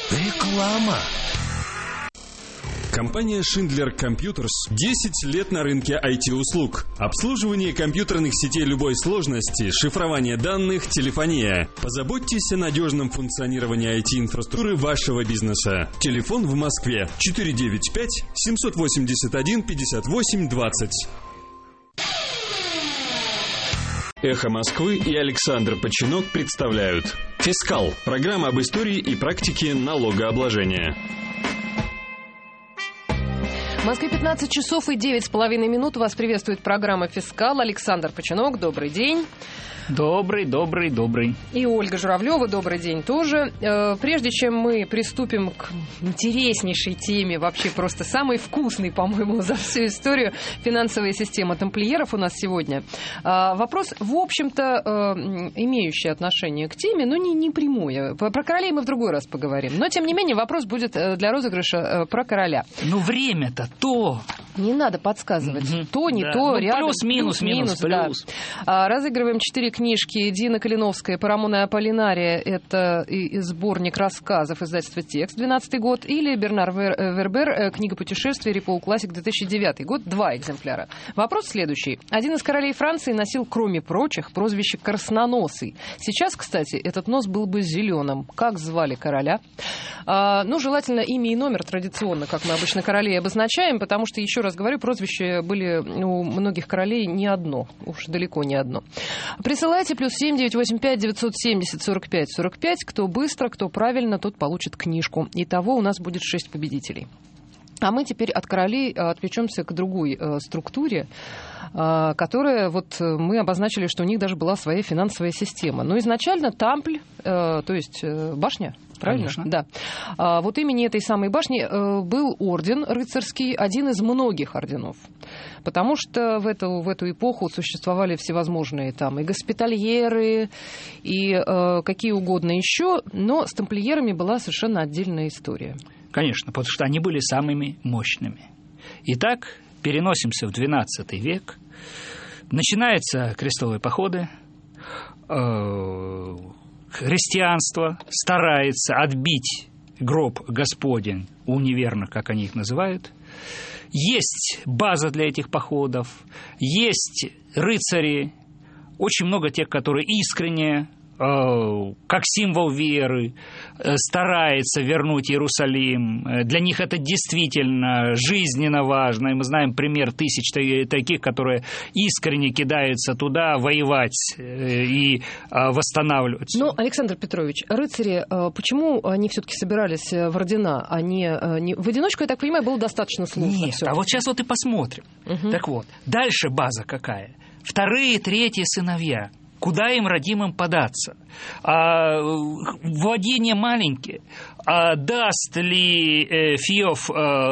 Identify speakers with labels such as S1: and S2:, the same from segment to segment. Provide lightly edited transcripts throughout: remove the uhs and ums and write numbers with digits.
S1: Реклама.
S2: Компания Schindler Computers 10 лет на рынке IT-услуг. Обслуживание компьютерных сетей любой сложности, шифрование данных, телефония. Позаботьтесь о надежном функционировании IT-инфраструктуры вашего бизнеса. Телефон в Москве 495-781-58-20. Эхо Москвы и Александр Починок представляют «Фискал» – программа об истории и практике налогообложения.
S3: В Москве 15 часов и 9,5 минут. Вас приветствует программа «Фискал». Александр Починок, добрый день.
S4: Добрый.
S3: И Ольга Журавлева, добрый день тоже. Прежде чем мы приступим к интереснейшей теме, вообще просто самой вкусной, по-моему, за всю историю, финансовая система тамплиеров у нас сегодня. Вопрос, в общем-то, имеющий отношение к теме, но не прямой. Про королей мы в другой раз поговорим. Но, тем не менее, вопрос будет для розыгрыша про короля.
S4: Ну, время-то то.
S3: Не надо подсказывать. То, не
S4: да.
S3: то,
S4: ну,
S3: рядом.
S4: Плюс-минус.
S3: Да. Разыгрываем 4 книжки Дина Калиновская «Парамона и Аполлинария». Это и сборник рассказов издательства «Текст», 2012 год. Или Бернар Вербер, книга путешествий, Репол Классик, 2009 год. 2 экземпляра. Вопрос следующий. Один из королей Франции носил, кроме прочих, прозвище «Красноносый». Сейчас, кстати, этот нос был бы зеленым. Как звали короля? Желательно имя и номер традиционно, как мы обычно королей обозначаем, потому что, еще раз говорю, прозвища были у многих королей не одно, уж далеко не одно. Присылайте +7 985 970 45 45. Кто быстро, кто правильно, тот получит книжку. Итого у нас будет 6 победителей. А мы теперь от королей отвлечемся к другой структуре, которая, мы обозначили, что у них даже была своя финансовая система. Но изначально Тампль, то есть башня, правильно?
S4: Конечно.
S3: Да. Имени этой самой башни был орден рыцарский, один из многих орденов. Потому что в эту эпоху существовали всевозможные там и госпитальеры, и какие угодно еще, но с тамплиерами была совершенно отдельная история.
S4: Конечно, потому что они были самыми мощными. Итак, переносимся в XII век. Начинаются крестовые походы. Христианство старается отбить гроб Господень у неверных, как они их называют. Есть база для этих походов, есть рыцари, очень много тех, которые искренне, как символ веры, старается вернуть Иерусалим. Для них это действительно жизненно важно. И мы знаем пример тысяч таких, которые искренне кидаются туда воевать и восстанавливать.
S3: Но, Александр Петрович, рыцари, почему они все-таки собирались в ордена? Они в одиночку, я так понимаю, было достаточно сложно.
S4: Нет,
S3: всё.
S4: а вот сейчас и посмотрим.
S3: Угу.
S4: Так вот, дальше база какая? 2-е, 3-е сыновья. Куда им, родимым, податься? Владения маленькие. Даст ли Фиов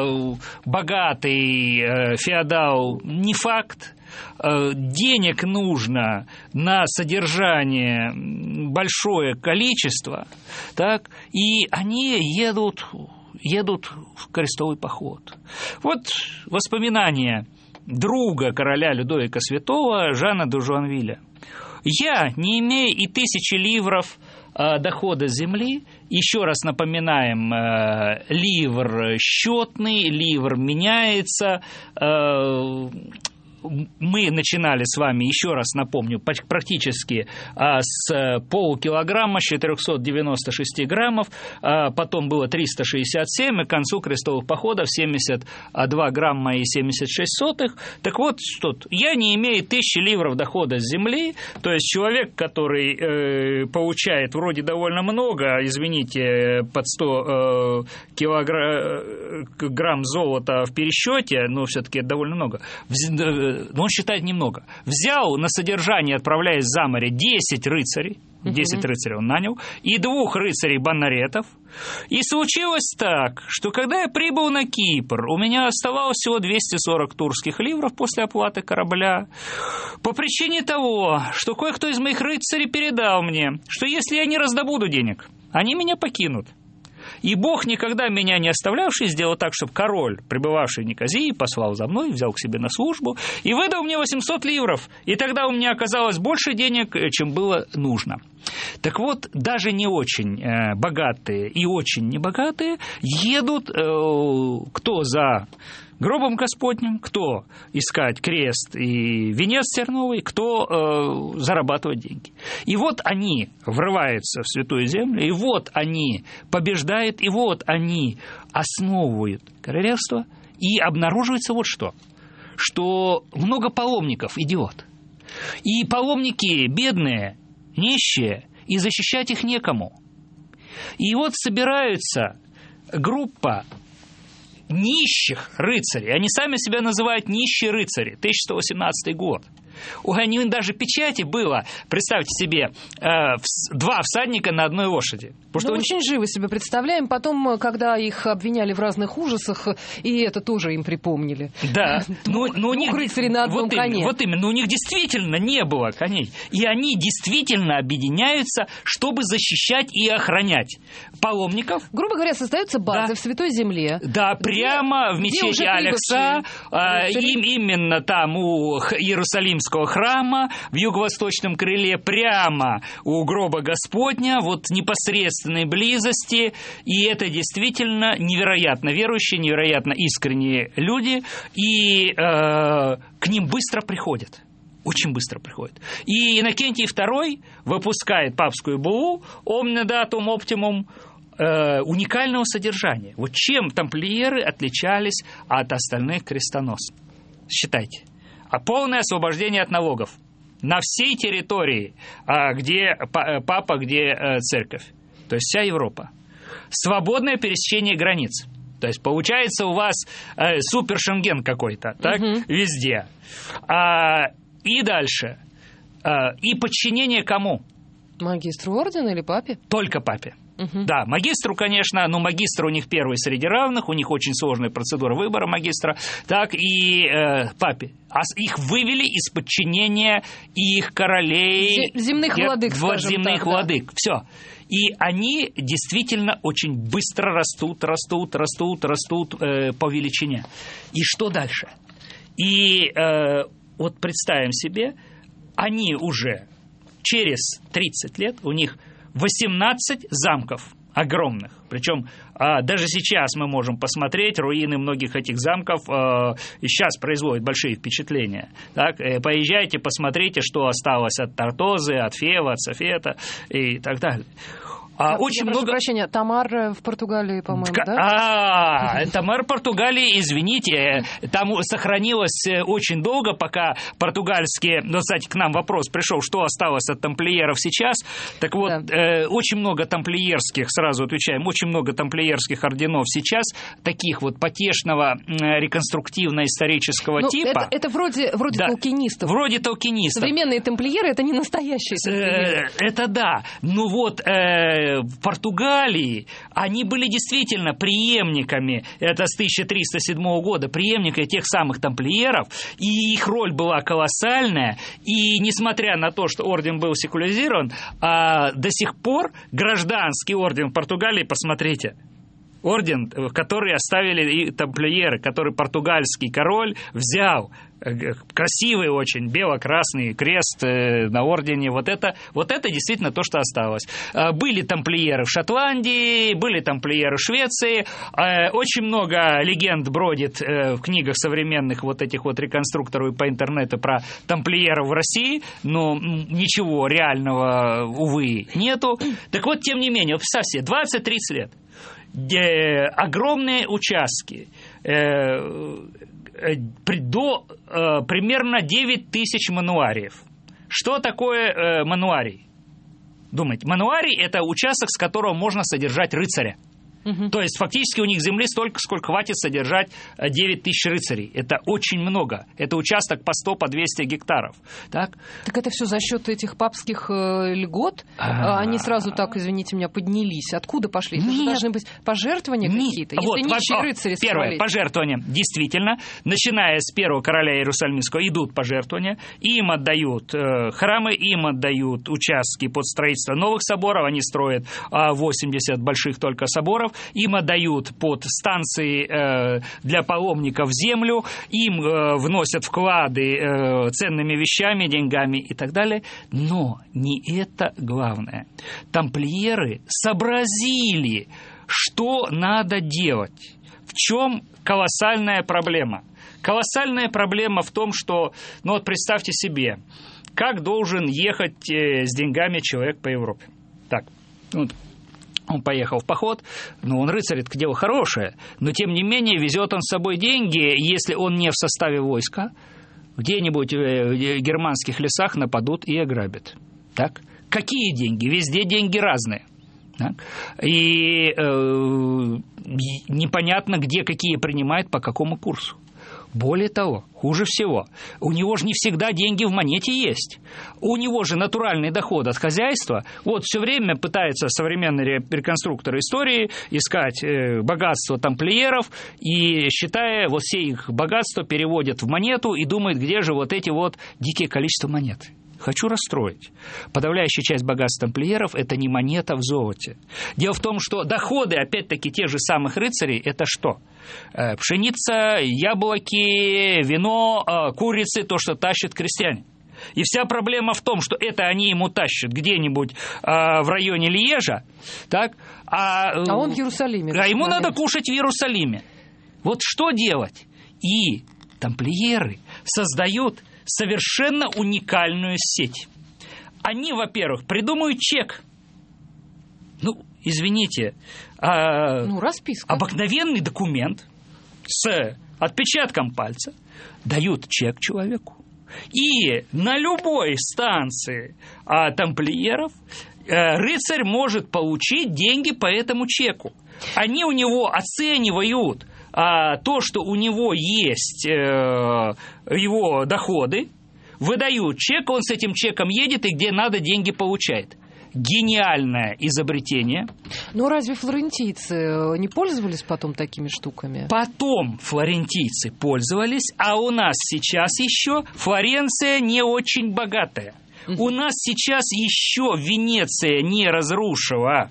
S4: богатый феодал? Не факт. Денег нужно на содержание большое количество, так? И они едут в крестовый поход. Вот воспоминания друга короля Людовика Святого Жана де Жуанвиля. Я, не имея и 1000 ливров дохода с земли, еще раз напоминаем, ливр счетный, ливр меняется. Мы начинали с вами, еще раз напомню, практически с полукилограмма, с 496 граммов, потом было 367, и к концу крестовых походов 72 грамма и 76 сотых. Так вот, тут я не имею 1000 ливров дохода с земли, то есть человек, который получает вроде довольно много, извините, под 100 грамм золота в пересчете, но все-таки это довольно много, но он считает немного. Взял на содержание, отправляясь за море, 10 рыцарей, 10 рыцарей он нанял, и 2 рыцарей-баннаретов. И случилось так, что когда я прибыл на Кипр, у меня оставалось всего 240 турских ливров после оплаты корабля, по причине того, что кое-кто из моих рыцарей передал мне, что если я не раздобуду денег, они меня покинут. И Бог, никогда меня не оставлявший, сделал так, чтобы король, пребывавший в Никозии, послал за мной, взял к себе на службу и выдал мне 800 ливров. И тогда у меня оказалось больше денег, чем было нужно. Так вот, даже не очень богатые и очень небогатые едут, кто за гробом Господним, кто искать крест и венец терновый, кто зарабатывать деньги. И вот они врываются в Святую Землю, и вот они побеждают, и вот они основывают королевство, и обнаруживается вот что много паломников идет. И паломники бедные, нищие, и защищать их некому. И вот собираются группа нищих рыцарей. Они сами себя называют нищие рыцари. 1118 год. У них даже печати было, представьте себе, 2 всадника на одной лошади.
S3: Мы очень живо себе представляем. Потом, когда их обвиняли в разных ужасах, и это тоже им припомнили.
S4: Да.
S3: Двух рыцарей на одном коне.
S4: Вот именно. У них действительно не было коней. И они действительно объединяются, чтобы защищать и охранять паломников.
S3: Грубо говоря, создаются базы в Святой Земле.
S4: Да, прямо в мечети Алекса, именно там у Иерусалимского храма, в юго-восточном крыле, прямо у гроба Господня, вот непосредственной близости, и это действительно невероятно верующие, невероятно искренние люди, и к ним быстро приходят. Очень быстро приходит. И Иннокентий II выпускает папскую буллу «Omne datum optimum», уникального содержания. Вот чем тамплиеры отличались от остальных крестоносцев? Считайте. Полное освобождение от налогов на всей территории, где папа, где церковь. То есть вся Европа. Свободное пересечение границ. То есть получается у вас супер-шенген какой-то, так, везде. И дальше. И подчинение кому?
S3: Магистру ордена или папе?
S4: Только папе. Да, магистру, конечно, но магистр у них первый среди равных, у них очень сложная процедура выбора магистра, так, и папе. А их вывели из подчинения их королей,
S3: земных владык,
S4: земных владык, все. И они действительно очень быстро растут по величине. И что дальше? И вот представим себе, они уже через 30 лет, у них 18 замков огромных. Причем даже сейчас мы можем посмотреть руины многих этих замков, и сейчас производят большие впечатления. Так, поезжайте, посмотрите, что осталось от Тартозы, от Фева, от Софета и так далее. Очень
S3: прошу прощения, Тамар в Португалии, по-моему, да?
S4: Тамар в Португалии, извините, там сохранилось очень долго, пока португальские... Ну, кстати, к нам вопрос пришел, что осталось от тамплиеров сейчас. Так вот, очень много тамплиерских, сразу отвечаем, очень много тамплиерских орденов сейчас, таких вот потешного реконструктивно-исторического типа.
S3: Это вроде толкинистов.
S4: Вроде толкинистов.
S3: Современные тамплиеры — это не настоящие тамплиеры.
S4: Это да. Ну вот... в Португалии они были действительно преемниками, это с 1307 года, преемниками тех самых тамплиеров, и их роль была колоссальная, и несмотря на то, что орден был секуляризирован, до сих пор гражданский орден в Португалии, посмотрите, орден, который оставили и тамплиеры, который португальский король взял, красивый очень, бело-красный крест на ордене, вот это действительно то, что осталось. Были тамплиеры в Шотландии, были тамплиеры в Швеции, очень много легенд бродит в книгах современных вот этих вот реконструкторов по интернету про тамплиеров в России, но ничего реального, увы, нету. Так вот, тем не менее, представьте, 20-30 лет, огромные участки, до примерно 9 тысяч мануариев. Что такое мануарий? Думаете, мануарий – это участок, с которого можно содержать рыцаря. То есть фактически у них земли столько, сколько хватит содержать 9 тысяч рыцарей. Это очень много. Это участок по 100, по 200 гектаров. Так
S3: это все за счет этих папских льгот? Они сразу так, извините меня, поднялись. Откуда пошли? Это же должны быть пожертвования какие-то. Если нищие рыцари
S4: первое, пожертвования. Действительно, начиная с первого короля Иерусалимского идут пожертвования. Им отдают храмы, им отдают участки под строительство новых соборов. Они строят 80 больших только соборов. им отдают под станции для паломников землю, им вносят вклады ценными вещами, деньгами и так далее. Но не это главное. Тамплиеры сообразили, что надо делать. В чем колоссальная проблема? Колоссальная проблема в том, что, ну вот представьте себе, как должен ехать с деньгами человек по Европе. Так, вот он поехал в поход, но он рыцарь, это дело хорошее, но тем не менее везет он с собой деньги, если он не в составе войска, где-нибудь в германских лесах нападут и ограбят. Так? Какие деньги? Везде деньги разные. Так? И непонятно, где какие принимают, по какому курсу. Более того, хуже всего, у него же не всегда деньги в монете есть. У него же натуральный доход от хозяйства. Вот все время пытается современный реконструктор истории искать богатство тамплиеров, и, считая, вот все их богатства переводят в монету и думает, где же вот эти вот дикие количества монет. Хочу расстроить. Подавляющая часть богатства тамплиеров – это не монета в золоте. Дело в том, что доходы, опять-таки, тех же самых рыцарей – это что? Пшеница, яблоки, вино, курицы, то, что тащат крестьяне. И вся проблема в том, что это они ему тащат где-нибудь в районе Льежа, так? А
S3: он в Иерусалиме.
S4: А ему надо кушать в Иерусалиме. Вот что делать? И тамплиеры создают совершенно уникальную сеть. Они, во-первых, придумают чек. Ну, извините,
S3: расписка.
S4: Обыкновенный документ с отпечатком пальца дают чек человеку. И на любой станции тамплиеров рыцарь может получить деньги по этому чеку. Они у него оценивают то, что у него есть его доходы, выдают чек, он с этим чеком едет и где надо деньги получает. Гениальное изобретение.
S3: Но разве флорентийцы не пользовались потом такими штуками?
S4: Потом флорентийцы пользовались, а у нас сейчас еще Флоренция не очень богатая. У нас сейчас еще Венеция не разрушила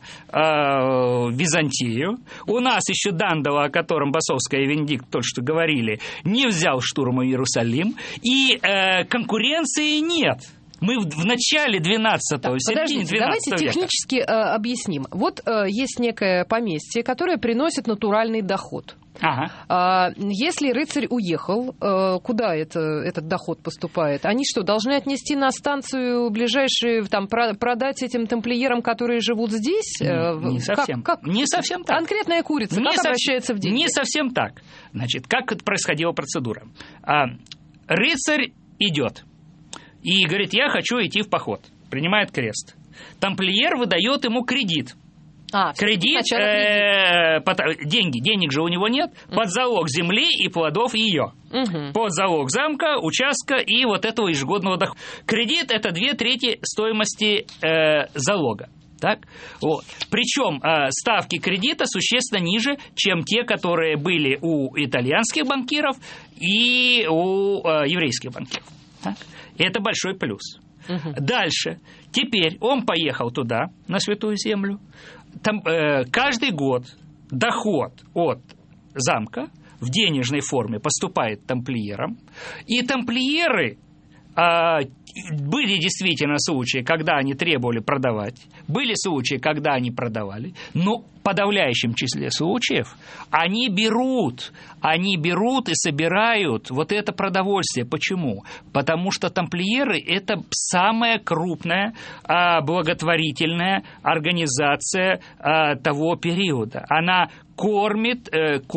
S4: Византию. У нас еще Дандало, о котором Басовская и Венедикт только что говорили, не взял штурмом Иерусалим. И конкуренции нет. Мы в начале 12-го, середине 12 века.
S3: Давайте технически объясним. Вот есть некое поместье, которое приносит натуральный доход.
S4: Ага.
S3: Если рыцарь уехал, куда этот доход поступает? Они что, должны отнести на станцию ближайшие, там, продать этим тамплиерам, которые живут здесь?
S4: Не совсем. Не совсем так.
S3: Конкретная курица, как обращается в деньги?
S4: Не совсем так. Значит, как происходила процедура? Рыцарь идет и говорит, я хочу идти в поход. Принимает крест. Тамплиер выдает ему кредит. Кредит, денег же у него нет, под залог земли и плодов ее, под залог замка, участка и вот этого ежегодного дохода. Кредит – это 2/3 стоимости залога. Так? Вот. Причем ставки кредита существенно ниже, чем те, которые были у итальянских банкиров и у еврейских банкиров. Так? Это большой плюс. Дальше. Теперь он поехал туда, на Святую Землю. Там каждый год доход от замка в денежной форме поступает тамплиерам. И тамплиеры были действительно случаи, когда они требовали продавать, были случаи, когда они продавали, но в подавляющем числе случаев они берут и собирают вот это продовольствие. Почему? Потому что тамплиеры – это самая крупная благотворительная организация того периода. Она кормит.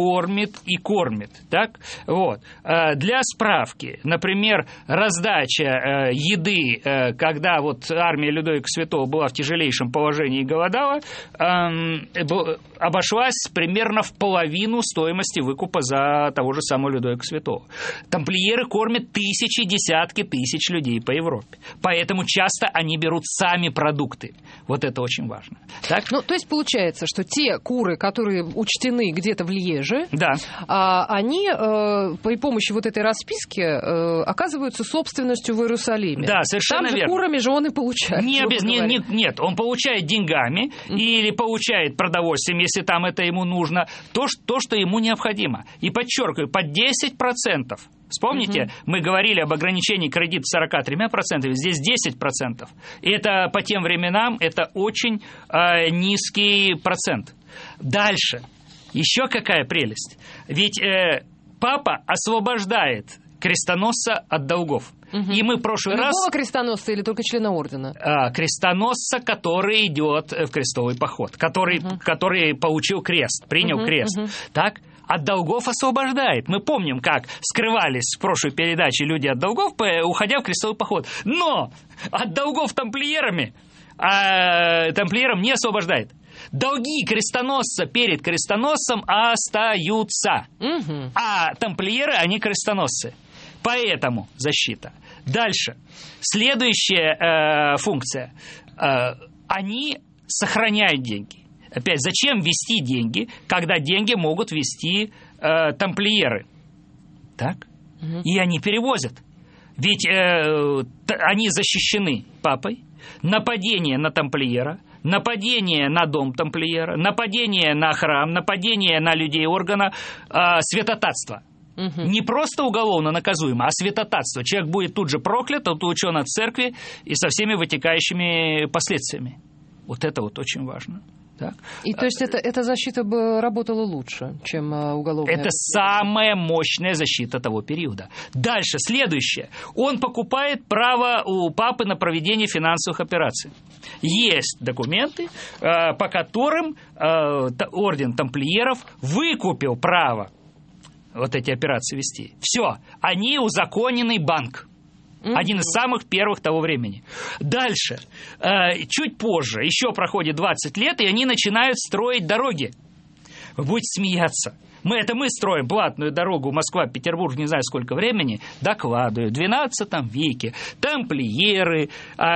S4: Так? Вот. Для справки, например, раздача еды, когда вот армия Людовика Святого была в тяжелейшем положении и голодала, обошлась примерно в половину стоимости выкупа за того же самого Людовика Святого. Тамплиеры кормят тысячи, десятки тысяч людей по Европе. Поэтому часто они берут сами продукты. Вот это очень важно. Так?
S3: Ну, то есть получается, что те куры, которые учтены где-то в Льеже,
S4: да.
S3: Они при помощи вот этой расписки оказываются собственностью в Иерусалиме.
S4: Да, совершенно
S3: там же
S4: верно.
S3: Курами же он и получает.
S4: Нет, он получает деньгами или получает продовольствие удовольствием, если там это ему нужно, то, что ему необходимо. И подчеркиваю, под 10%. Вспомните, мы говорили об ограничении кредита 43%, здесь 10%. И это по тем временам это очень низкий процент. Дальше. Еще какая прелесть. Ведь папа освобождает крестоносца от долгов. И мы в прошлый раз...
S3: Любого крестоносца или только члена ордена?
S4: Крестоносца, который идет в крестовый поход, который получил крест, принял крест. Так? От долгов освобождает. Мы помним, как скрывались в прошлой передаче люди от долгов, уходя в крестовый поход. Но от долгов тамплиерам не освобождает. Долги крестоносца перед крестоносцем остаются. А тамплиеры, они крестоносцы. Поэтому защита. Дальше. Следующая функция. Они сохраняют деньги. Опять, зачем вести деньги, когда деньги могут вести тамплиеры? Так? И они перевозят. Ведь они защищены папой. Нападение на тамплиера, нападение на дом тамплиера, нападение на храм, нападение на людей органа, святотатство. Не просто уголовно наказуемо, а святотатство. Человек будет тут же проклят, отлучен от церкви и со всеми вытекающими последствиями. Вот это вот очень важно. Так.
S3: И то есть эта защита бы работала лучше, чем уголовная?
S4: Это самая мощная защита того периода. Дальше, следующее. Он покупает право у папы на проведение финансовых операций. Есть документы, по которым орден тамплиеров выкупил право вот эти операции вести. Все, они узаконенный банк. Один из самых первых того времени. Дальше, чуть позже, еще проходит 20 лет, и они начинают строить дороги. Вы будете смеяться. Мы строим платную дорогу Москва-Петербург, не знаю сколько времени, докладываю. В XII веке тамплиеры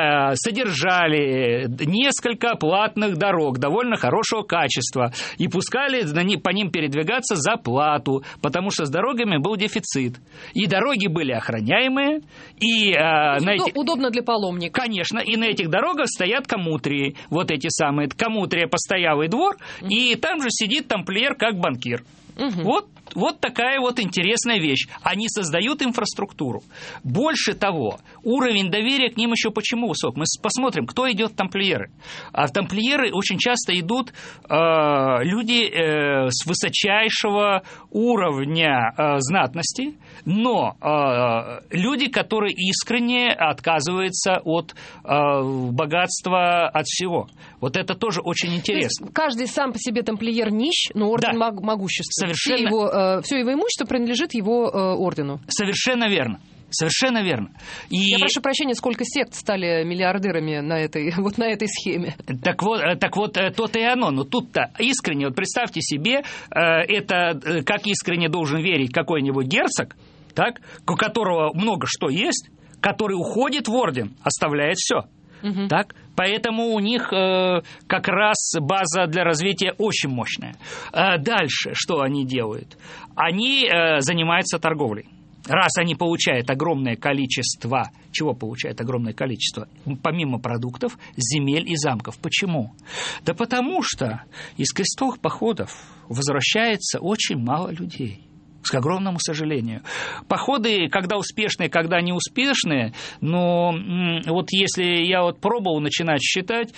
S4: содержали несколько платных дорог довольно хорошего качества и пускали по ним передвигаться за плату, потому что с дорогами был дефицит. И дороги были охраняемые. И,
S3: удобно для паломника.
S4: Конечно, и на этих дорогах стоят коммутрии. Вот эти самые. Коммутрия — постоялый двор, и там же сидит тамплиер как банкир. Вот такая вот интересная вещь. Они создают инфраструктуру. Больше того, уровень доверия к ним еще почему высок? Мы посмотрим, кто идет в тамплиеры. А в тамплиеры очень часто идут люди с высочайшего уровня знатности, но люди, которые искренне отказываются от богатства, от всего. Вот это тоже очень интересно.
S3: Каждый сам по себе тамплиер нищ, но орден могущественный.
S4: Совершенно.
S3: Все его имущество принадлежит его ордену.
S4: Совершенно верно. Совершенно верно.
S3: Я прошу прощения, сколько сект стали миллиардерами на этой схеме?
S4: Так вот, то-то и оно. Но тут-то искренне, вот представьте себе, это как искренне должен верить какой-нибудь герцог, так, у которого много что есть, который уходит в орден, оставляет все. Так? Поэтому у них как раз база для развития очень мощная. Дальше что они делают? Они занимаются торговлей. Раз они получают огромное количество, чего получают огромное количество? Помимо продуктов, земель и замков. Почему? Да потому что из крестовых походов возвращается очень мало людей. К огромному сожалению. Походы, когда успешные, когда неуспешные, но вот если я вот пробовал начинать считать,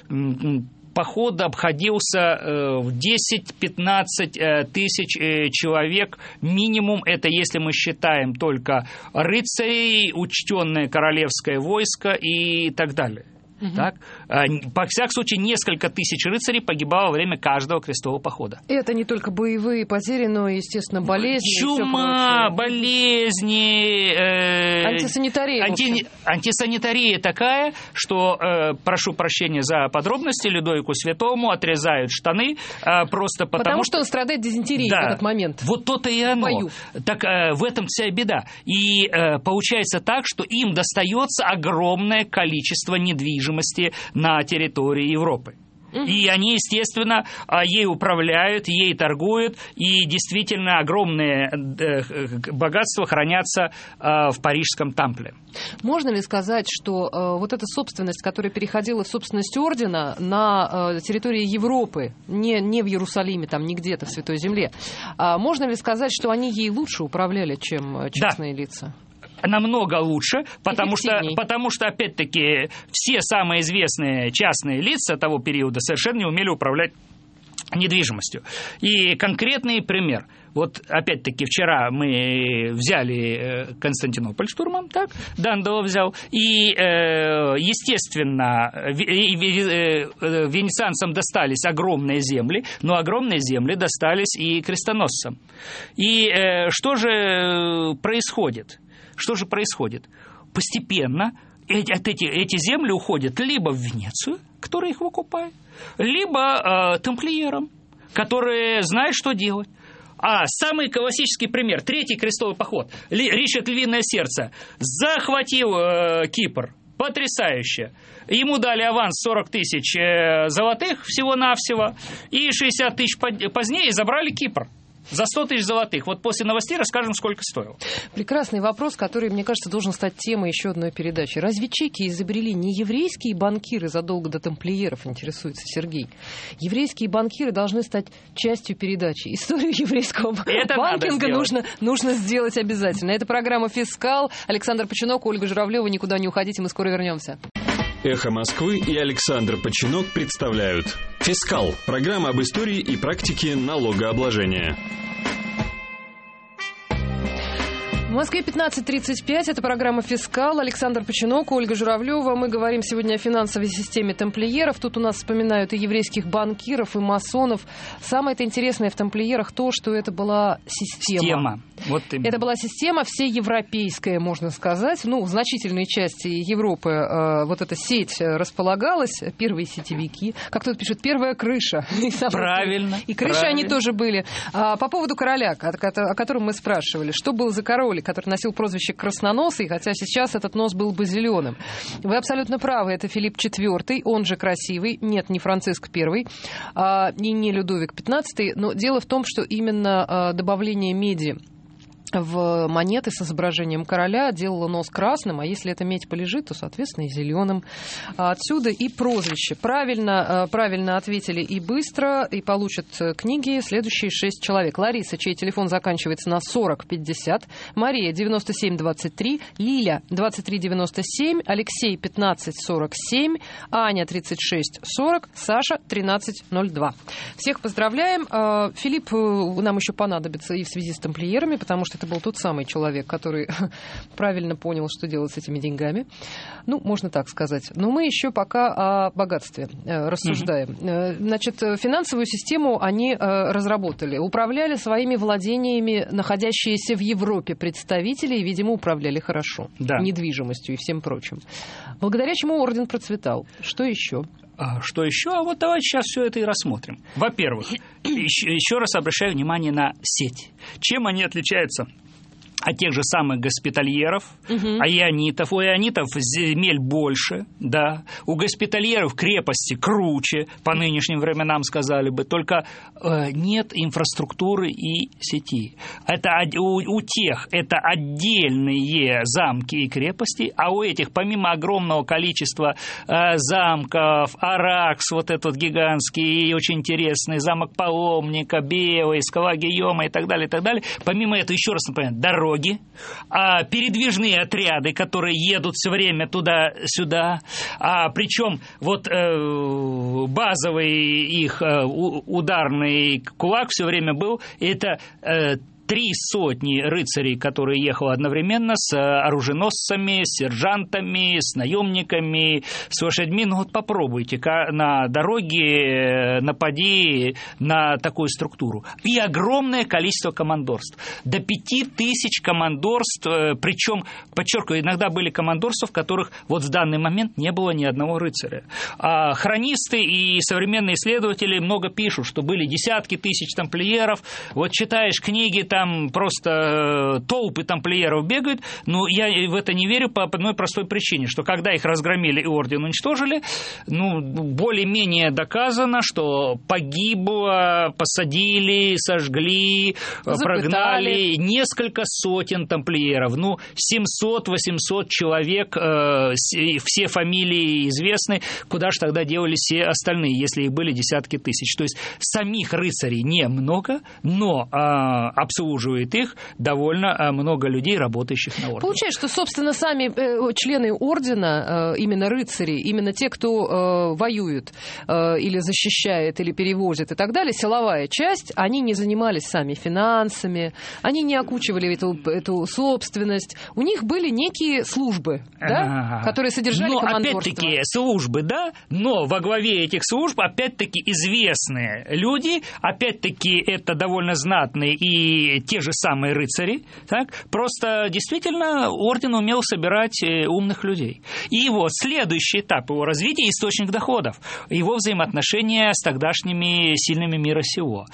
S4: поход обходился в 10-15 тысяч человек. Минимум, это если мы считаем только рыцарей, учтенное королевское войско и так далее. Так? По всякому случаю, несколько тысяч рыцарей погибало во время каждого крестового похода.
S3: Это не только боевые потери, но, естественно, болезни.
S4: Чума, болезни.
S3: Антисанитария.
S4: Антисанитария такая, что, прошу прощения за подробности, Людовику Святому отрезают штаны просто потому
S3: что он страдает дизентерией в этот момент.
S4: Вот то-то и оно. Так в этом вся беда. И получается так, что им достается огромное количество недвижимости на территории Европы. И они, естественно, ей управляют, ей торгуют, и действительно огромные богатства хранятся в парижском Тампле.
S3: Можно ли сказать, что вот эта собственность, которая переходила в собственность ордена на территории Европы, не в Иерусалиме, там, не где-то в Святой Земле, можно ли сказать, что они ей лучше управляли, чем частные лица?
S4: Намного лучше, потому что, опять-таки, все самые известные частные лица того периода совершенно не умели управлять недвижимостью. И конкретный пример. Вот, опять-таки, вчера мы взяли Константинополь штурмом, так, Дандало взял, и, естественно, венецианцам достались огромные земли, но огромные земли достались и крестоносцам. И что же происходит? Постепенно эти земли уходят либо в Венецию, которая их выкупает, либо тамплиерам, которые знают, что делать. А самый классический пример, Третий крестовый поход, Ричард Львиное Сердце, захватил Кипр, потрясающе. Ему дали аванс 40 тысяч золотых всего-навсего, и 60 тысяч позднее забрали Кипр. За 100 тысяч золотых. Вот после новостей расскажем, сколько стоило.
S3: Прекрасный вопрос, который, мне кажется, должен стать темой еще одной передачи. Разве чеки изобрели не еврейские банкиры задолго до тамплиеров, интересуется Сергей? Еврейские банкиры должны стать частью передачи. Историю еврейского банкинга нужно сделать обязательно. Это программа «Фискал». Александр Починок, Ольга Журавлева. Никуда не уходите, мы скоро вернемся.
S2: «Эхо Москвы» и Александр Починок представляют «Фискал» – программа об истории и практике налогообложения.
S3: В Москве 15:35. Это программа «Фискал». Александр Починок, Ольга Журавлева. Мы говорим сегодня о финансовой системе тамплиеров. Тут у нас вспоминают и еврейских банкиров, и масонов. Самое-то интересное в тамплиерах то, что это была система. Вот это была система всеевропейская, можно сказать. Ну, в значительной части Европы вот эта сеть располагалась. Первые сетевики. Как кто-то пишет, первая крыша.
S4: Правильно.
S3: И крыши они тоже были. По поводу короля, о котором мы спрашивали. Что был за король, который носил прозвище Красноносый, хотя сейчас этот нос был бы зеленым. Вы абсолютно правы, это Филипп IV, он же Красивый, нет, не Франциск I, и не Людовик XV, но дело в том, что именно добавление меди в монеты с изображением короля делала нос красным, а если эта медь полежит, то, соответственно, и зеленым. Отсюда и прозвище. Правильно ответили и быстро, и получат книги следующие 6 человек. Лариса, чей телефон заканчивается на 4050, Мария 9723, Лиля 2397, Алексей 1547, Аня 3640, Саша 1302. Всех поздравляем. Филипп нам еще понадобится и в связи с тамплиерами, потому что это был тот самый человек, который правильно понял, что делать с этими деньгами. Ну, можно так сказать. Но мы еще пока о богатстве рассуждаем. Значит, финансовую систему они разработали. Управляли своими владениями находящиеся в Европе представители и, видимо, управляли хорошо. Да. Недвижимостью и всем прочим. Благодаря чему орден процветал. Что еще?
S4: Что еще? А вот давайте сейчас все это и рассмотрим. Во-первых, еще раз обращаю внимание на сеть. Чем они отличаются от тех же самых госпитальеров, ионитов? У ионитов земель больше, да. У госпитальеров крепости круче, по нынешним временам сказали бы, только нет инфраструктуры и сети. Это у тех это отдельные замки и крепости, а у этих, помимо огромного количества замков, Аракс, вот этот гигантский и очень интересный замок Паломника, Белый, Скала Гийома и так далее, помимо этого, еще раз напоминаю, дороги, передвижные отряды, которые едут все время туда-сюда, причем вот базовый их ударный кулак все время был, это 300 рыцарей, которые ехали одновременно с оруженосцами, с сержантами, с наемниками, с лошадьми. Ну вот попробуйте на дороге напади на такую структуру. И огромное количество командорств. До 5000 командорств, причем, подчеркиваю, иногда были командорства, в которых вот в данный момент не было ни одного рыцаря. А хронисты и современные исследователи много пишут, что были десятки тысяч тамплиеров. Вот читаешь книги там просто толпы тамплиеров бегают, но я в это не верю по одной простой причине, что когда их разгромили и орден уничтожили, более-менее доказано, что погибло, посадили, сожгли, прогнали несколько сотен тамплиеров, 700-800 человек, все фамилии известны, куда же тогда делались все остальные, если их были десятки тысяч. То есть самих рыцарей немного, но обслуживает их довольно много людей, работающих на ордене.
S3: Получается, что, собственно, сами члены ордена, именно рыцари, именно те, кто воюет или защищает, или перевозит и так далее, силовая часть, они не занимались сами финансами, они не окучивали эту собственность. У них были некие службы, да, которые содержали командорство.
S4: Опять-таки, службы, да, но во главе этих служб, опять-таки, известные люди, опять-таки, это довольно знатные и те же самые рыцари, так, просто действительно орден умел собирать умных людей. И его следующий этап его развития – источник доходов, его взаимоотношения с тогдашними сильными мира сего.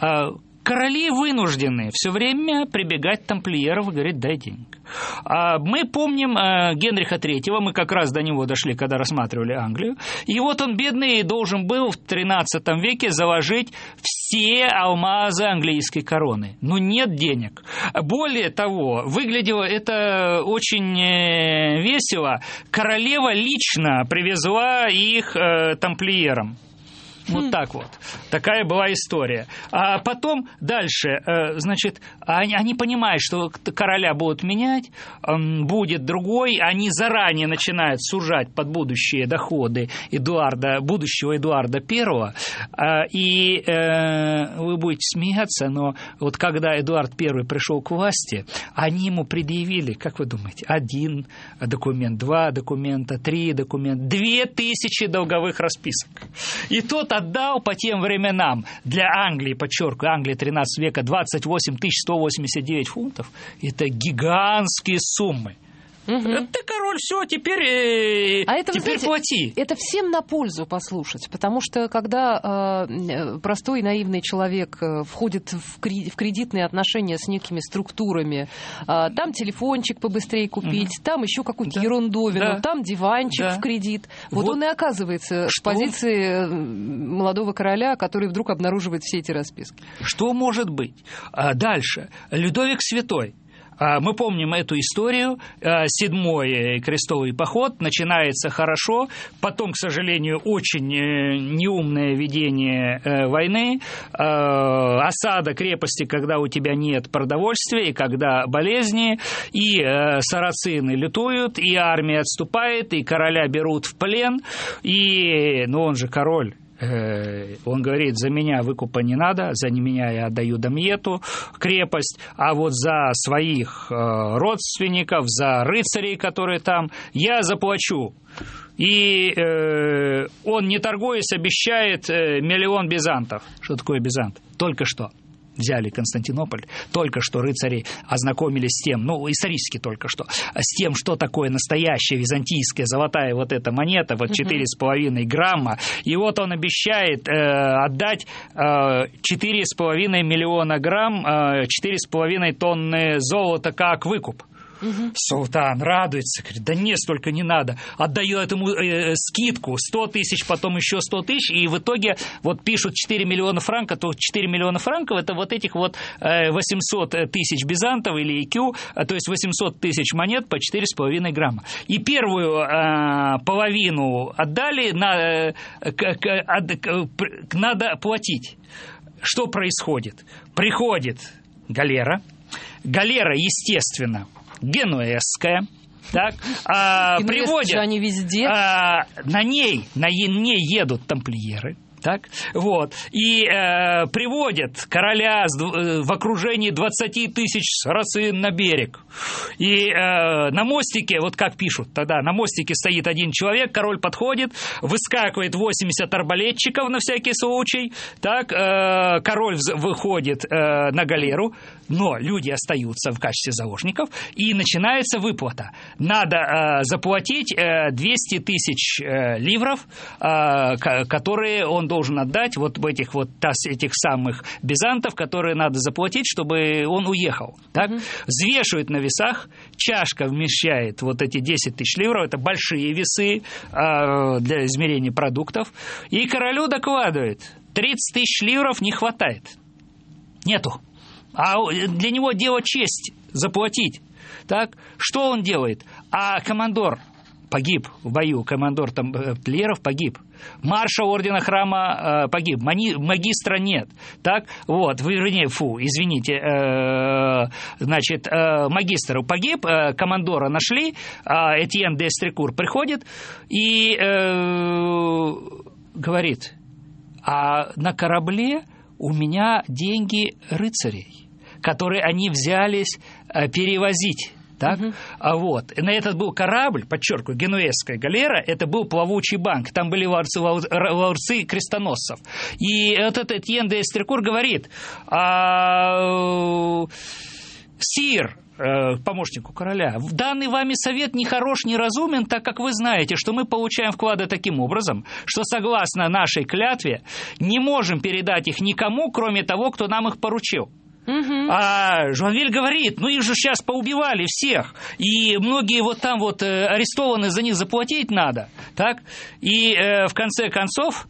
S4: Короли вынуждены все время прибегать к тамплиерам и говорить: дай денег. Мы помним Генриха III, мы как раз до него дошли, когда рассматривали Англию, и вот он, бедный, должен был в XIII веке заложить все алмазы английской короны. Но нет денег. Более того, выглядело это очень весело. Королева лично привезла их тамплиерам. Вот так вот. Такая была история. А потом дальше, значит, они понимают, что короля будут менять, будет другой, они заранее начинают сужать под будущие доходы будущего Эдуарда I. И вы будете смеяться, но вот когда Эдуард I пришел к власти, они ему предъявили, как вы думаете, 1 документ, 2 документа, 3 документа, 2000 долговых расписок. И тот отдал по тем временам для Англии, подчеркиваю, Англия 13 века, 28 189 фунтов. Это гигантские суммы. Ты, король, все, теперь плати.
S3: Это всем на пользу послушать, потому что когда простой наивный человек входит в кредитные отношения с некими структурами, там телефончик побыстрее купить, там еще какую-то ерундовину, там диванчик в кредит. Вот он и оказывается в позиции молодого короля, который вдруг обнаруживает все эти расписки.
S4: Что может быть? Дальше. Людовик Святой. Мы помним эту историю. 7-й крестовый поход начинается хорошо, потом, к сожалению, очень неумное ведение войны, осада крепости, когда у тебя нет продовольствия, и когда болезни, и сарацины лютуют, и армия отступает, и короля берут в плен, и, он же король. Он говорит: за меня выкупа не надо, за меня я отдаю Дамьету крепость, а вот за своих родственников, за рыцарей, которые там, я заплачу. И он, не торгуясь, обещает 1 миллион бизантов. Что такое бизант? Только что взяли Константинополь, только что рыцари ознакомились с тем, исторически только что, с тем, что такое настоящая византийская золотая вот эта монета, вот 4,5 грамма, и вот он обещает отдать 4,5 миллиона грамм, 4,5 тонны золота как выкуп. Султан радуется, говорит: да нет, столько не надо. Отдает ему скидку 100 тысяч, потом еще 100 тысяч, и в итоге вот пишут 4 миллиона франков, то 4 миллиона франков это вот этих вот 800 тысяч бизантов или ИКЮ, то есть 800 тысяч монет по 4,5 грамма. И первую половину отдали, надо платить. Что происходит? Приходит галера, естественно, генуэзская, так, приводят,
S3: они везде.
S4: на ней едут тамплиеры, так, вот, и приводят короля в окружении 20 тысяч сарацин на берег, и на мостике, вот как пишут тогда, на мостике стоит один человек, король подходит, выскакивает 80 арбалетчиков на всякий случай, так, король выходит на галеру, но люди остаются в качестве заложников, и начинается выплата. Надо заплатить 200 тысяч ливров, которые он должен отдать вот этих самых бизантов, которые надо заплатить, чтобы он уехал. Так? Взвешивает на весах, чашка вмещает вот эти 10 тысяч ливров, это большие весы для измерения продуктов, и королю докладывает: 30 тысяч ливров не хватает. Нету. А для него дело честь заплатить. Так? Что он делает? А командор погиб в бою, командор тамплиеров погиб. Маршал ордена храма погиб, магистра нет. Так? Вот, магистр погиб, командора нашли, Этьен де Эстрекур приходит и говорит: а на корабле у меня деньги рыцарей, которые они взялись перевозить. Так? Вот. И этот был корабль, подчеркиваю, генуэзская галера, это был плавучий банк, там были ларцы крестоносцев. И этот Этьен де Эстрекур говорит: сир, помощнику короля, данный вами совет не хорош, не разумен, так как вы знаете, что мы получаем вклады таким образом, что согласно нашей клятве не можем передать их никому, кроме того, кто нам их поручил. А Жуанвиль говорит: ну их же сейчас поубивали всех, и многие вот там вот арестованы, за них заплатить надо. Так? И в конце концов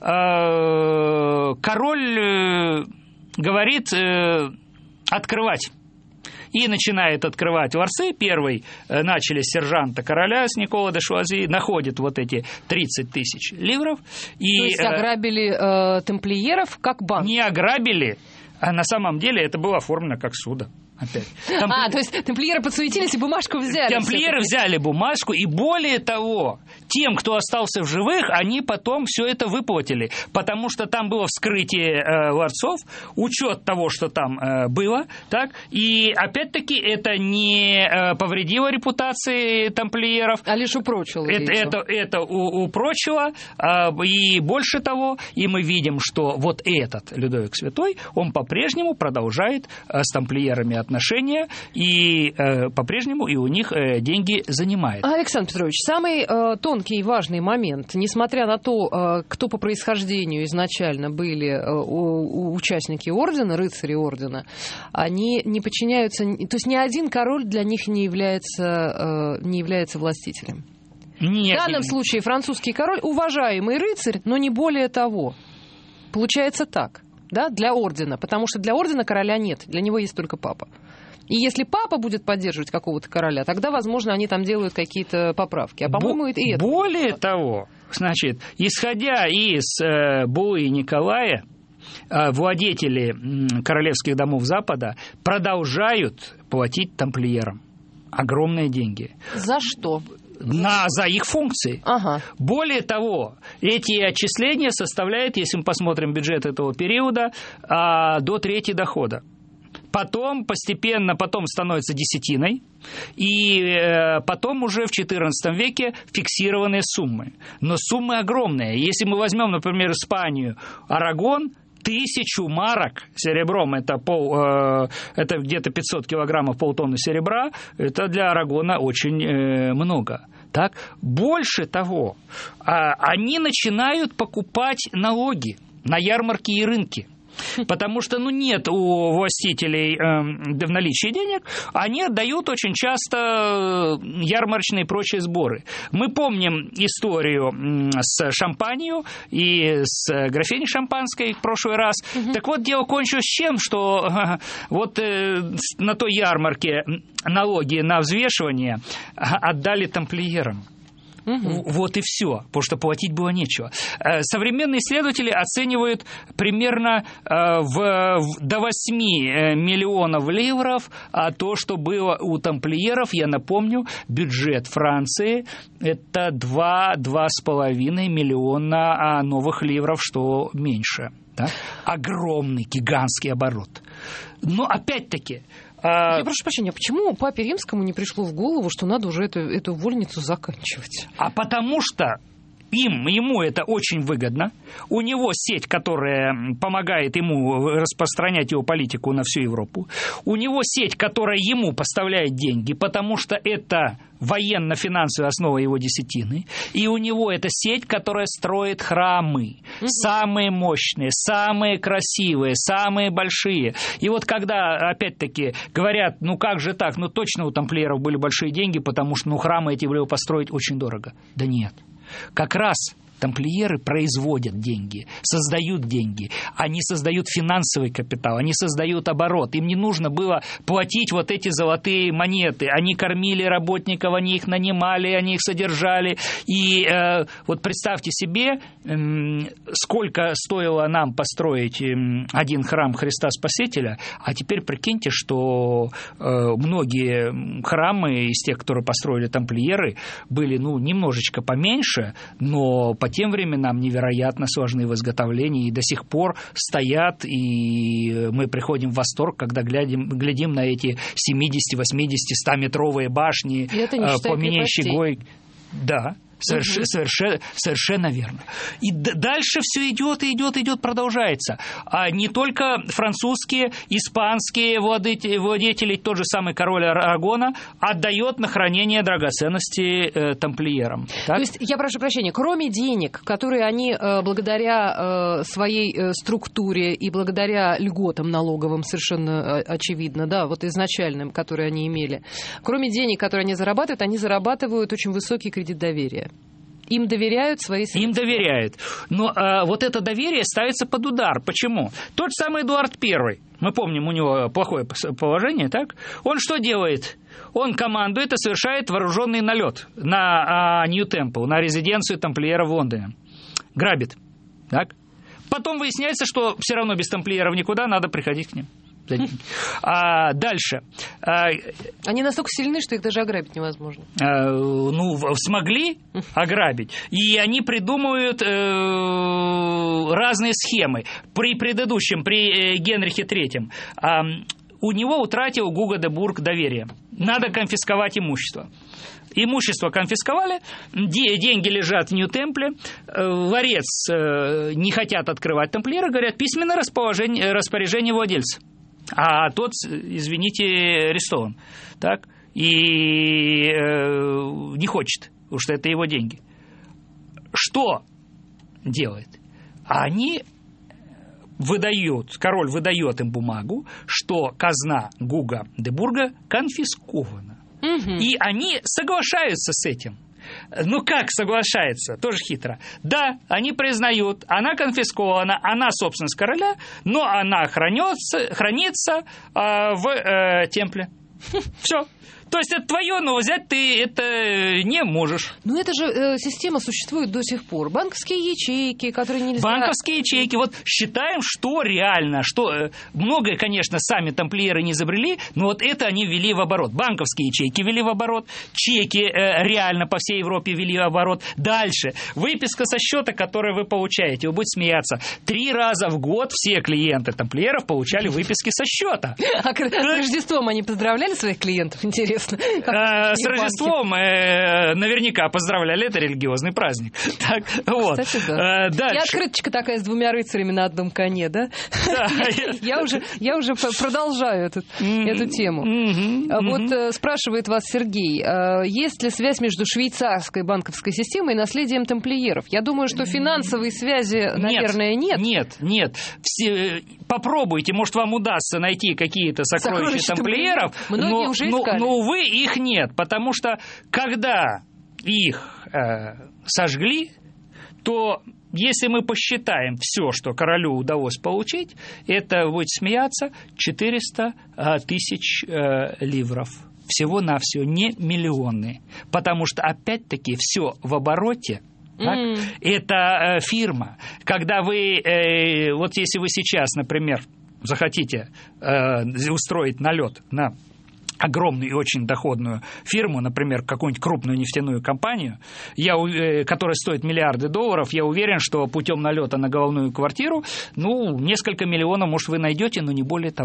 S4: король говорит открывать. И начинает открывать ларцы. Первый начали с сержанта короля, с Никола де Шуази, находит вот эти 30 тысяч ливров. И,
S3: то есть ограбили тамплиеров как банк?
S4: Не ограбили, а на самом деле это было оформлено как судо. Опять.
S3: То есть тамплиеры подсуетились и бумажку взяли.
S4: Тамплиеры взяли бумажку, и более того, тем, кто остался в живых, они потом все это выплатили, потому что там было вскрытие ларцов, учет того, что там было, так, и опять-таки это не повредило репутации тамплиеров.
S3: А лишь упрочило.
S4: Это упрочило, и больше того, и мы видим, что вот этот Людовик Святой, он по-прежнему продолжает с тамплиерами отношения, и по-прежнему и у них деньги занимает.
S3: Александр Петрович, самый тонкий и важный момент, несмотря на то, кто по происхождению изначально были участники ордена, рыцари ордена, они не подчиняются, то есть ни один король для них не является властителем.
S4: Нет.
S3: В данном случае французский король уважаемый рыцарь, но не более того. Получается так. Да, для ордена, потому что для ордена короля нет, для него есть только папа. И если папа будет поддерживать какого-то короля, тогда, возможно, они там делают какие-то поправки. А, по-моему, и это.
S4: Более того, значит, исходя из буллы Николая, владетели королевских домов Запада продолжают платить тамплиерам огромные деньги.
S3: За что?
S4: За их функции.
S3: Ага.
S4: Более того, эти отчисления составляют, если мы посмотрим бюджет этого периода, до трети дохода. Потом постепенно становится десятиной, и потом уже в XIV веке фиксированные суммы. Но суммы огромные. Если мы возьмем, например, Испанию, Арагон, 1000 марок серебром, это где-то 500 килограммов, полтонны серебра, это для Арагона очень много. Так? Больше того, они начинают покупать налоги на ярмарки и рынки. Потому что нет у властителей в наличии денег, они отдают очень часто ярмарочные и прочие сборы. Мы помним историю с Шампанью и с графиней Шампанской в прошлый раз. Так вот, дело кончилось чем, что вот на той ярмарке налоги на взвешивание отдали тамплиерам. Вот и все, потому что платить было нечего. Современные исследователи оценивают примерно до 8 миллионов ливров то, что было у тамплиеров. Я напомню, бюджет Франции – это 2-2,5 миллиона новых ливров, что меньше. Да? Огромный, гигантский оборот. Но опять-таки...
S3: Я прошу прощения, почему папе Римскому не пришло в голову, что надо уже эту вольницу заканчивать?
S4: А потому что ему это очень выгодно. У него сеть, которая помогает ему распространять его политику на всю Европу. У него сеть, которая ему поставляет деньги, потому что это военно-финансовая основа его десятины. И у него это сеть, которая строит храмы. Самые мощные, самые красивые, самые большие. И вот когда, опять-таки, говорят, ну как же так, ну точно у тамплиеров были большие деньги, потому что храмы эти были построить очень дорого. Да нет. Как раз тамплиеры производят деньги, создают деньги, они создают финансовый капитал, они создают оборот. Им не нужно было платить вот эти золотые монеты. Они кормили работников, они их нанимали, они их содержали. И вот представьте себе, сколько стоило нам построить один храм Христа Спасителя, а теперь прикиньте, что многие храмы из тех, которые построили тамплиеры, были немножечко поменьше, но по тем временам невероятно сложны в изготовлении и до сих пор стоят, и мы приходим в восторг, когда глядим на эти 70, 80, 100-метровые башни Поменей Щегой. Да. Совершенно верно. И дальше все идет, продолжается. А не только французские, испанские владетели, тот же самый король Арагона отдает на хранение драгоценности тамплиерам. Так?
S3: То есть, я прошу прощения, кроме денег, которые они благодаря своей структуре и благодаря льготам налоговым, совершенно очевидно, да, вот изначальным, которые они имели, кроме денег, которые они зарабатывают очень высокий кредит доверия. Им доверяют свои средства? Им
S4: доверяют. Но вот это доверие ставится под удар. Почему? Тот же самый Эдуард I, мы помним, у него плохое положение, так? Он что делает? Он командует и совершает вооруженный налет на Нью-Темпл, на резиденцию тамплиеров в Лондоне. Грабит. Так? Потом выясняется, что все равно без тамплиеров никуда, надо приходить к ним. Дальше.
S3: Они настолько сильны, что их даже ограбить невозможно.
S4: Смогли ограбить. И они придумывают разные схемы. При предыдущем, при Генрихе III, у него утратил Гуго де Бург доверие. Надо конфисковать имущество. Имущество конфисковали, деньги лежат в Нью-Темпле, ларец не хотят открывать тамплиеры, говорят, письменное распоряжение владельца. А тот, извините, арестован. Так? И не хочет, потому что это его деньги. Что делает? Они король выдает им бумагу, что казна Гуго де Бурга конфискована. И они соглашаются с этим. Как соглашается? Тоже хитро. Да, они признают, она конфискована, она собственность короля, но она хранится в темпле. Все. То есть это твое, но взять ты это не можешь.
S3: Но это же система существует до сих пор. Банковские ячейки, которые нельзя...
S4: Банковские ячейки. Вот считаем, что реально, что многое, конечно, сами тамплиеры не изобрели, но вот это они ввели в оборот. Банковские ячейки ввели в оборот, чеки реально по всей Европе ввели в оборот. Дальше. Выписка со счета, которую вы получаете. Вы будете смеяться. 3 раза в год все клиенты тамплиеров получали выписки со счета.
S3: А с Рождеством они поздравляли своих клиентов? Интересно.
S4: С Рождеством наверняка поздравляли, это религиозный праздник. Так, вот.
S3: Кстати, да. И открыточка такая с 2 рыцарями на одном коне, да? Я уже продолжаю эту тему. Вот спрашивает вас Сергей, есть ли связь между швейцарской банковской системой и наследием тамплиеров? Я думаю, что финансовой связи, наверное, нет.
S4: Нет. Попробуйте, может, вам удастся найти какие-то сокровища тамплиеров,
S3: многие уже искали.
S4: Но, увы, их нет, потому что когда их сожгли, то если мы посчитаем все, что королю удалось получить, это, будет смеяться, 400 тысяч ливров. Всего-навсего, не миллионы. Потому что, опять-таки, все в обороте. Так? Это фирма. Когда вы, вот если вы сейчас, например, захотите устроить налет на огромную и очень доходную фирму, например, какую-нибудь крупную нефтяную компанию, которая стоит миллиарды долларов, я уверен, что путем налета на головную квартиру, несколько миллионов, может, вы найдете, но не более того.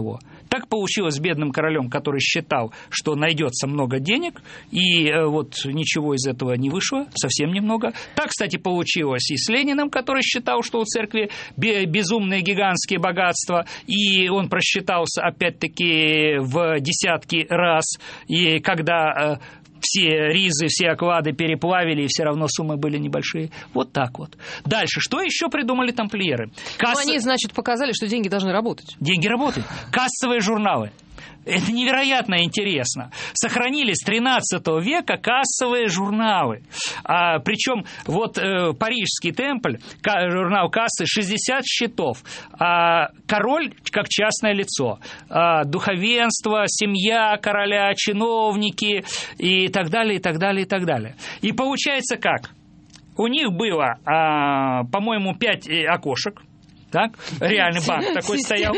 S4: Так получилось с бедным королем, который считал, что найдется много денег, и вот ничего из этого не вышло, совсем немного. Так, кстати, получилось и с Лениным, который считал, что у церкви безумные гигантские богатства, и он просчитался опять-таки в десятки раз, и когда все ризы, все оклады переплавили, и все равно суммы были небольшие. Вот так вот. Дальше. Что еще придумали тамплиеры?
S3: Они, значит, показали, что деньги должны работать.
S4: Деньги работают. Кассовые журналы. Это невероятно интересно. Сохранились с 13 века кассовые журналы. Причем вот Парижский темпль, журнал кассы, 60 счетов. Король как частное лицо. Духовенство, семья короля, чиновники и так далее, и так далее, и так далее. И получается как? У них было, по-моему, 5 окошек. Так, реальный банк такой стоял.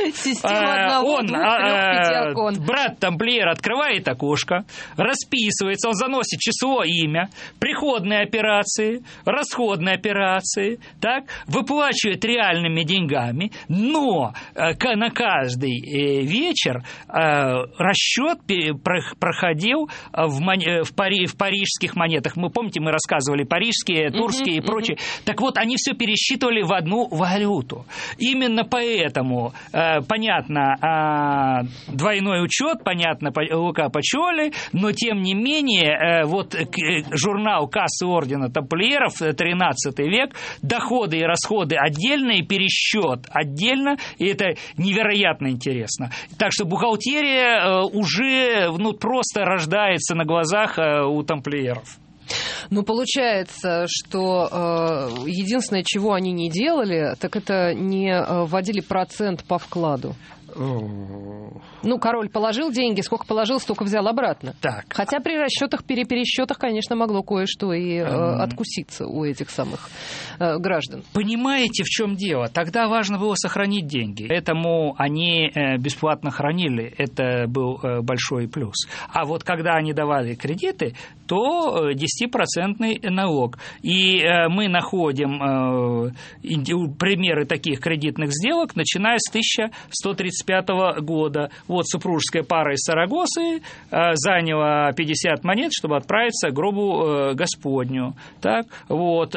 S4: Брат тамплиер открывает окошко, расписывается, он заносит число, имя, приходные операции, расходные операции, так, выплачивает реальными деньгами, но на каждый вечер расчет проходил в парижских монетах. Мы помните, мы рассказывали парижские, турские и прочие. Так вот, они все пересчитывали в одну валюту. Именно поэтому, понятно, двойной учет, понятно, Лука Пачоли, но тем не менее, вот журнал кассы ордена тамплиеров, 13 век, доходы и расходы отдельно, и пересчет отдельно, и это невероятно интересно. Так что бухгалтерия уже просто рождается на глазах у тамплиеров.
S3: Ну, получается, что единственное, чего они не делали, так это не вводили процент по вкладу. Ну, король положил деньги, сколько положил, столько взял обратно.
S4: Так.
S3: Хотя при расчетах, пересчетах, конечно, могло кое-что и откуситься у этих самых граждан.
S4: Понимаете, в чем дело? Тогда важно было сохранить деньги. Поэтому они бесплатно хранили. Это был большой плюс. А вот когда они давали кредиты, то 10% налог. И мы находим примеры таких кредитных сделок, начиная с 1135 года. Вот супружеская пара из Сарагосы заняла 50 монет, чтобы отправиться к гробу Господню. Так, вот.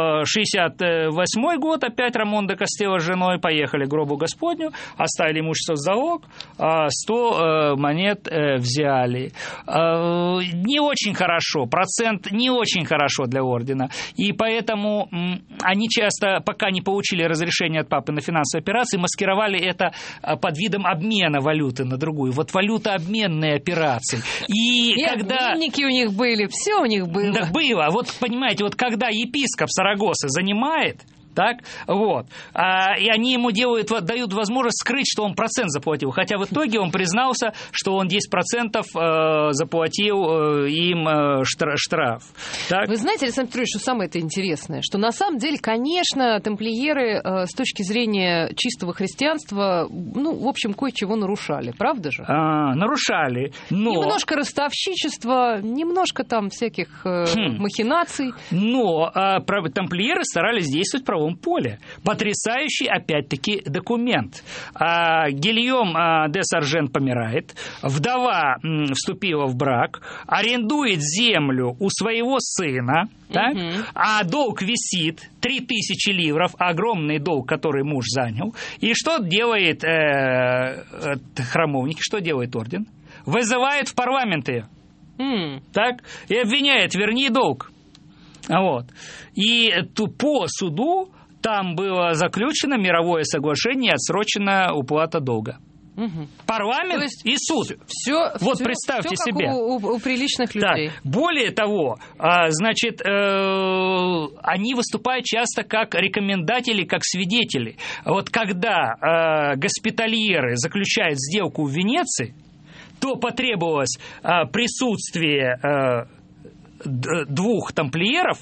S4: 68 год, опять Рамон де Кастелло с женой поехали к гробу Господню, оставили имущество в залог, 100 монет взяли. Не очень хорошо, процент не очень хорошо для ордена, и поэтому они часто, пока не получили разрешение от папы на финансовые операции, маскировали это под видом обмена валюты на другую. Вот валютообменные операции. И когда...
S3: обменники у них были, все у них было.
S4: Да, было. Вот, понимаете, вот когда епископ Сарагосы занимает, так, вот, и они ему дают возможность скрыть, что он процент заплатил, хотя в итоге он признался, что он 10% заплатил им штраф. Так?
S3: Вы знаете, Александр Петрович, что самое это интересное, что на самом деле, конечно, тамплиеры с точки зрения чистого христианства, ну, в общем, кое-чего нарушали, правда же?
S4: Нарушали, но...
S3: Немножко ростовщичества, немножко там всяких махинаций.
S4: Но тамплиеры старались действовать в поле. Потрясающий, опять-таки, документ. Гильом де Саржен помирает, вдова вступила в брак, арендует землю у своего сына, так? А долг висит, 3000 ливров, огромный долг, который муж занял. И что делает храмовники, что делает орден? Вызывает в парламент ее. Так? И обвиняет, верни долг. Вот. И по суду там было заключено мировое соглашение и отсрочена уплата долга. Парламент и суд. Вот представьте себе.
S3: Как у приличных людей.
S4: Так, более того, значит, они выступают часто как рекомендатели, как свидетели. Вот когда госпитальеры заключают сделку в Венеции, то потребовалось присутствие 2 тамплиеров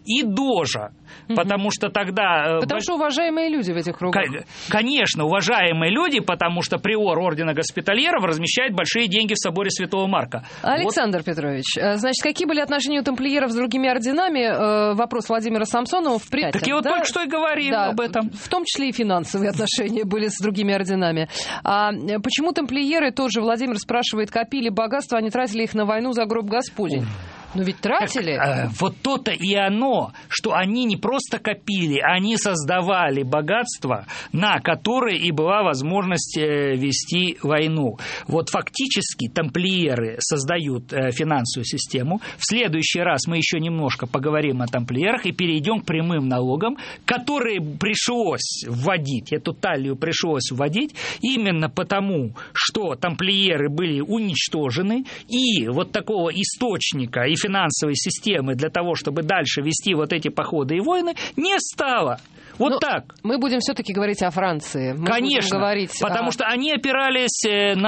S4: и дожа. Потому что тогда...
S3: Потому что уважаемые люди в этих кругах.
S4: Конечно, уважаемые люди, потому что приор ордена госпитальеров размещает большие деньги в соборе Святого Марка.
S3: Александр Петрович, значит, какие были отношения у тамплиеров с другими орденами? Вопрос Владимира Самсонова в прямом.
S4: Так я вот только что и говорил об этом.
S3: В том числе и финансовые отношения были с другими орденами. А почему тамплиеры, тоже Владимир спрашивает, копили богатства, а не тратили их на войну за гроб Господень? Ну ведь тратили.
S4: Вот то-то и оно, что они не просто копили, они создавали богатство, на которое и была возможность вести войну. Вот фактически тамплиеры создают финансовую систему. В следующий раз мы еще немножко поговорим о тамплиерах и перейдем к прямым налогам, которые пришлось вводить, эту талию пришлось вводить именно потому, что тамплиеры были уничтожены, и вот такого источника и финансовой системы для того, чтобы дальше вести вот эти походы и войны, не стало. Вот так.
S3: Мы будем все-таки говорить о Франции.
S4: Конечно, потому что они опирались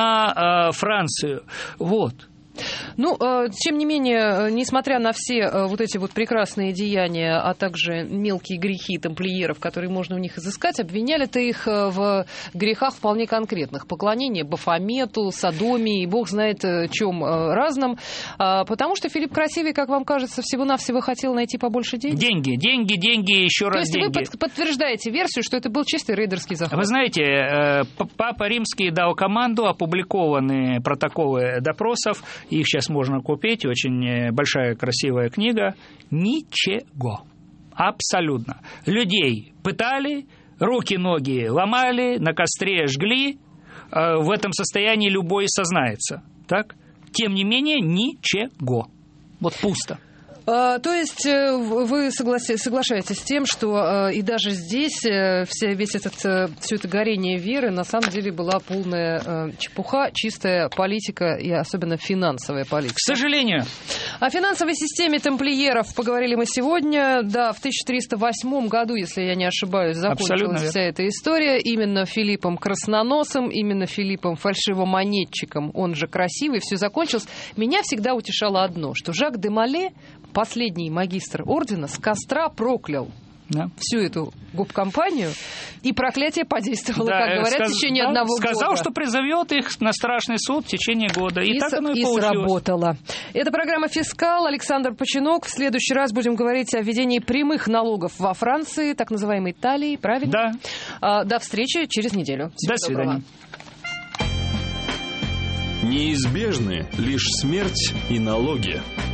S4: на Францию. Вот.
S3: Ну, тем не менее, несмотря на все вот эти вот прекрасные деяния, а также мелкие грехи тамплиеров, которые можно у них изыскать, обвиняли-то их в грехах вполне конкретных. Поклонение Бафомету, содомии, бог знает чем разном. Потому что Филипп Красивый, как вам кажется, всего-навсего хотел найти побольше денег?
S4: Деньги, еще раз деньги.
S3: То есть вы подтверждаете версию, что это был чистый рейдерский захват?
S4: Вы знаете, Папа Римский дал команду, опубликованы протоколы допросов, их сейчас можно купить, очень большая красивая книга. Ничего. Абсолютно. Людей пытали, руки-ноги ломали, на костре жгли. В этом состоянии любой сознается. Так? Тем не менее, ничего. Вот пусто.
S3: То есть вы соглашаетесь с тем, что и даже здесь все это горение веры на самом деле была полная чепуха, чистая политика и особенно финансовая политика?
S4: К сожалению.
S3: О финансовой системе тамплиеров поговорили мы сегодня. Да, в 1308 году, если я не ошибаюсь, закончилась вся эта история. Именно Филиппом Красноносым, именно Филиппом Фальшивомонетчиком, он же Красивый, все закончилось. Меня всегда утешало одно, что Жак де Моле, последний магистр ордена, с костра проклял всю эту губкомпанию, и проклятие подействовало, как говорят, в течение одного года.
S4: Сказал, что призовет их на страшный суд в течение года. И так оно и получилось.
S3: Сработало. Это программа «Фискал». Александр Починок. В следующий раз будем говорить о введении прямых налогов во Франции, так называемой Италии. Правильно?
S4: Да.
S3: До встречи через неделю.
S4: До свидания.
S2: Неизбежны лишь смерть и налоги.